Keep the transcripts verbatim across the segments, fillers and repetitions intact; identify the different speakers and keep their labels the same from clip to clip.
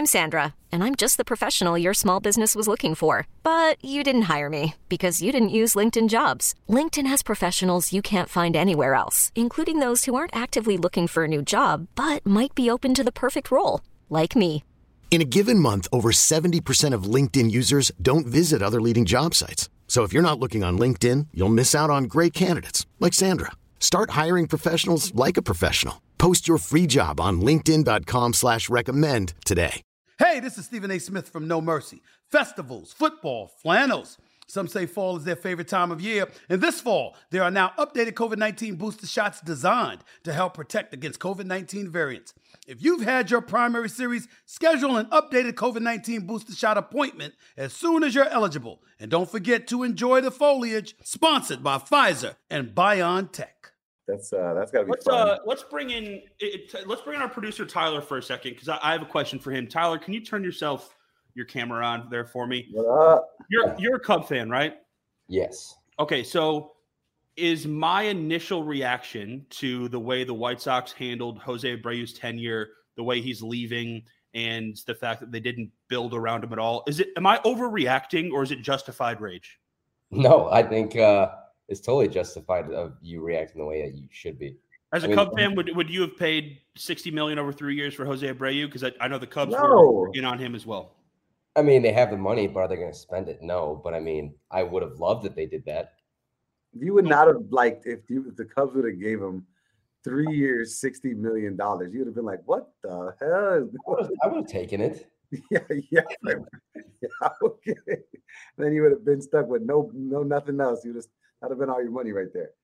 Speaker 1: I'm Sandra, and I'm just the professional your small business was looking for. But you didn't hire me because you didn't use LinkedIn Jobs. LinkedIn has professionals you can't find anywhere else, including those who aren't actively looking for a new job, but might be open to the perfect role, like me.
Speaker 2: In a given month, over seventy percent of LinkedIn users don't visit other leading job sites. So if you're not looking on LinkedIn, you'll miss out on great candidates like Sandra. Start hiring professionals like a professional. Post your free job on linkedin.com slash recommend today.
Speaker 3: Hey, this is Stephen A. Smith from No Mercy. Festivals, football, flannels. Some say fall is their favorite time of year. And this fall, there are now updated COVID nineteen booster shots designed to help protect against COVID nineteen variants. If you've had your primary series, schedule an updated COVID nineteen booster shot appointment as soon as you're eligible. And don't forget to enjoy the foliage. Sponsored by Pfizer and BioNTech.
Speaker 4: That's uh, that's gotta be
Speaker 5: let's,
Speaker 4: fun.
Speaker 5: Uh, let's bring in it, it, let's bring in our producer Tyler for a second because I, I have a question for him. Tyler, can you turn yourself your camera on there for me?
Speaker 4: What up?
Speaker 5: You're you're a Cub fan, right?
Speaker 6: Yes.
Speaker 5: Okay, so is my initial reaction to the way the White Sox handled Jose Abreu's tenure, the way he's leaving, and the fact that they didn't build around him at all, is it? Am I overreacting or is it justified rage?
Speaker 6: No, I think. Uh... It's totally justified of you reacting the way that you should be.
Speaker 5: As a
Speaker 6: I mean,
Speaker 5: Cub fan, would would you have paid sixty million dollars over three years for Jose Abreu? Because I, I know the Cubs
Speaker 4: no.
Speaker 5: were in on him as well.
Speaker 6: I mean, they have the money, but are they going to spend it? No. But I mean, I would have loved that they did that.
Speaker 4: You would not have liked if you if the Cubs would have gave him three years, sixty million dollars. You would have been like, "What the hell?"
Speaker 6: I would have taken it.
Speaker 4: Yeah, yeah, yeah. Okay. Then you would have been stuck with no, no, nothing else. You just that'd have been all your money right there.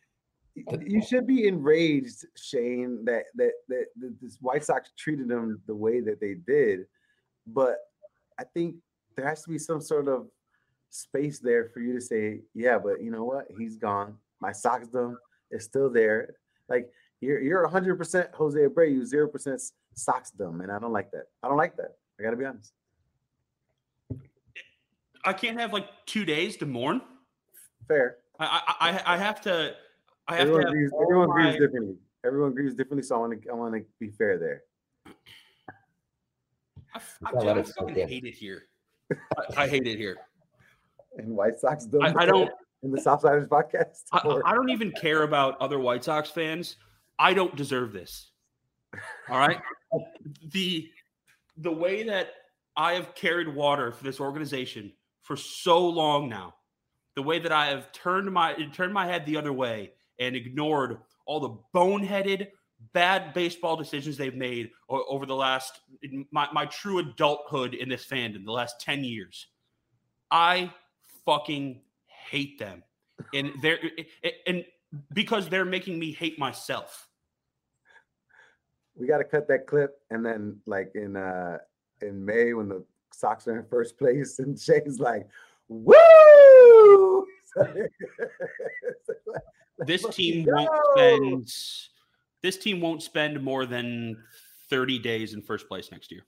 Speaker 4: You should be enraged, Shane, that that that, that this White Sox treated him the way that they did. But I think there has to be some sort of space there for you to say, yeah, but you know what? He's gone. My Soxdom is still there. Like you're you're one hundred percent Jose Abreu, zero percent Soxdom, and I don't like that. I don't like that. I got to be honest.
Speaker 5: I can't have like two days to mourn.
Speaker 4: Fair.
Speaker 5: I I, I have to. I have
Speaker 4: everyone
Speaker 5: to. Have
Speaker 4: agrees, everyone
Speaker 5: my...
Speaker 4: agrees differently. Everyone agrees differently. So I want to. I want to be fair there.
Speaker 5: I, I, I, I fucking hate it here. I, I hate it here.
Speaker 4: And White Sox don't.
Speaker 5: I, I don't.
Speaker 4: In the Southsiders podcast.
Speaker 5: I, I don't even care about other White Sox fans. I don't deserve this. All right. the the way that I have carried water for this organization for so long now, the way that I have turned my turned my head the other way and ignored all the boneheaded, bad baseball decisions they've made over the last my, my true adulthood in this fandom, the last ten years. I fucking hate them. And they're and because they're making me hate myself.
Speaker 4: We got to cut that clip, and then like in uh in May when the Sox are in first place, and Shane's like, "Woo!"
Speaker 5: This team won't spend. This team won't spend more than thirty days in first place next year.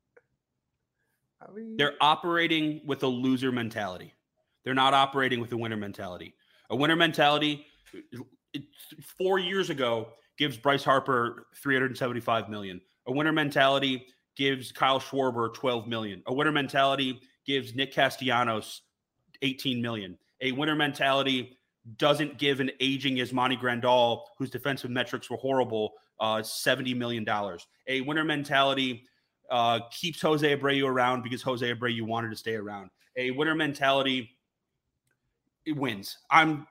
Speaker 4: I mean,
Speaker 5: they're operating with a loser mentality. They're not operating with a winner mentality. A winner mentality, it, four years ago, gives Bryce Harper three hundred seventy-five million dollars. A winner mentality gives Kyle Schwarber twelve million dollars. A winner mentality gives Nick Castellanos eighteen million dollars. A winner mentality doesn't give an aging Yasmani Grandal, whose defensive metrics were horrible, uh, seventy million dollars. A winner mentality uh, keeps Jose Abreu around because Jose Abreu wanted to stay around. A winner mentality it wins. I'm.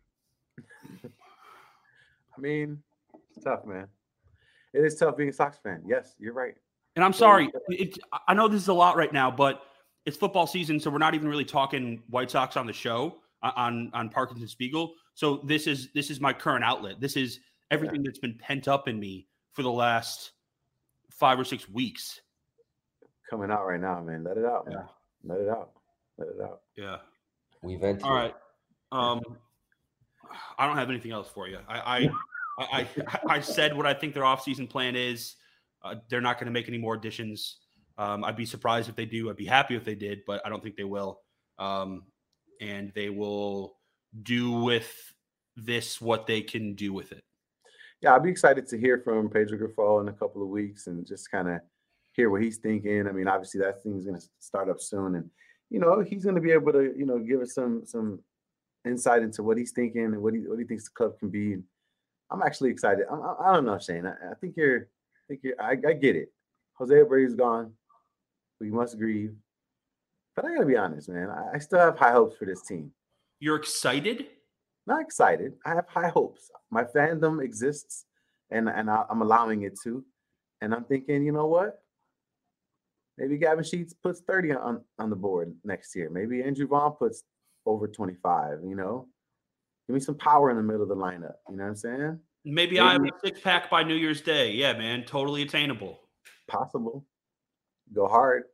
Speaker 4: I mean, it's tough, man. It is tough being a Sox fan. Yes, you're right.
Speaker 5: And I'm sorry. It, I know this is a lot right now, but it's football season, so we're not even really talking White Sox on the show on on Parkinson Spiegel. So this is this is my current outlet. This is everything yeah. that's been pent up in me for the last five or six weeks.
Speaker 4: Coming out right now, man. Let it out,
Speaker 5: yeah.
Speaker 4: man. Let it out. Let it out.
Speaker 5: Yeah.
Speaker 6: We vented.
Speaker 5: All right. Um, I don't have anything else for you. I I, I, I, I said what I think their offseason plan is. Uh, they're not going to make any more additions. Um, I'd be surprised if they do. I'd be happy if they did, but I don't think they will. Um, and they will do with this what they can do with it.
Speaker 4: Yeah, I'll be excited to hear from Pedro Grifol in a couple of weeks and just kind of hear what he's thinking. I mean, obviously that thing's going to start up soon, and you know he's going to be able to you know give us some some insight into what he's thinking and what he what he thinks the club can be. And I'm actually excited. I'm, I, I don't know, Shane. I, I think you're. I think you're. I, I get it. Jose Abreu's gone. We must grieve. But I gotta be honest, man. I, I still have high hopes for this team.
Speaker 5: You're excited?
Speaker 4: Not excited. I have high hopes. My fandom exists, and and I, I'm allowing it to. And I'm thinking, you know what? Maybe Gavin Sheets puts thirty on, on the board next year. Maybe Andrew Vaughn puts over twenty-five. You know, give me some power in the middle of the lineup. You know what I'm saying?
Speaker 5: Maybe, Maybe. I have a six pack by New Year's Day. Yeah, man, totally attainable.
Speaker 4: Possible. Go hard.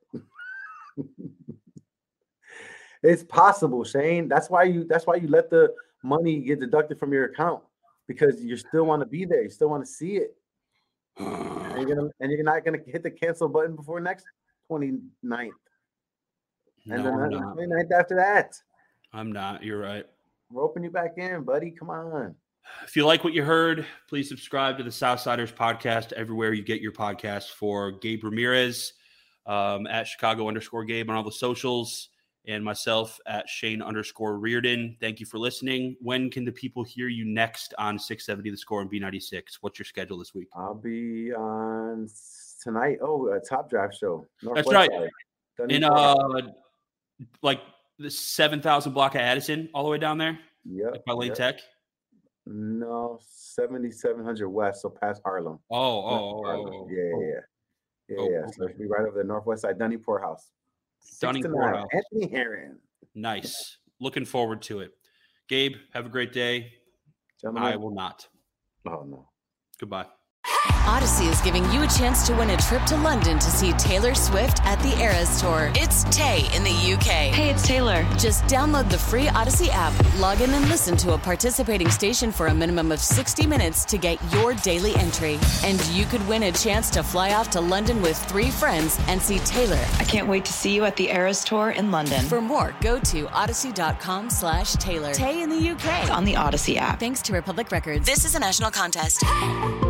Speaker 4: It's possible, Shane. That's why you that's why you let the money get deducted from your account, because you still want to be there. You still want to see it. and, you're gonna, and you're not gonna hit the cancel button before next twenty-ninth. And
Speaker 5: No,
Speaker 4: then
Speaker 5: I'm
Speaker 4: the
Speaker 5: not.
Speaker 4: twenty-ninth after that.
Speaker 5: I'm not. You're right.
Speaker 4: Roping you back in, buddy. Come on.
Speaker 5: If you like what you heard, please subscribe to the Southsiders podcast everywhere you get your podcasts. For Gabe Ramirez, um, at Chicago underscore Gabe on all the socials, and myself at Shane underscore Reardon. Thank you for listening. When can the people hear you next on six seventy The Score and B ninety-six? What's your schedule this week?
Speaker 4: I'll be on tonight. Oh, a Top Draft show.
Speaker 5: That's right. In uh, like the seven thousand block of Addison, all the way down there.
Speaker 4: Yep.
Speaker 5: Like by Lane
Speaker 4: yep.
Speaker 5: Tech.
Speaker 4: No, seventy-seven hundred West, so past Harlem.
Speaker 5: Oh, oh,
Speaker 4: Harlem.
Speaker 5: oh, oh,
Speaker 4: yeah, yeah, yeah. Yeah,
Speaker 5: Oh,
Speaker 4: yeah.
Speaker 5: okay.
Speaker 4: So it'll be right over the northwest side, Dunning Poorhouse.
Speaker 5: Dunning
Speaker 4: Six to nine.
Speaker 5: Poorhouse.
Speaker 4: Anthony Herron.
Speaker 5: Nice. Looking forward to it. Gabe, have a great day.
Speaker 4: Gentlemen.
Speaker 5: I will not.
Speaker 4: Oh, no.
Speaker 5: Goodbye.
Speaker 7: Odyssey is giving you a chance to win a trip to London to see Taylor Swift at the Eras Tour. It's Tay in the U K.
Speaker 8: Hey, it's Taylor.
Speaker 7: Just download the free Odyssey app, log in and listen to a participating station for a minimum of sixty minutes to get your daily entry. And you could win a chance to fly off to London with three friends and see Taylor.
Speaker 8: I can't wait to see you at the Eras Tour in London.
Speaker 7: For more, go to odyssey.com slash Taylor. Tay in the U K.
Speaker 8: On the Odyssey app.
Speaker 7: Thanks to Republic Records. This is a national contest.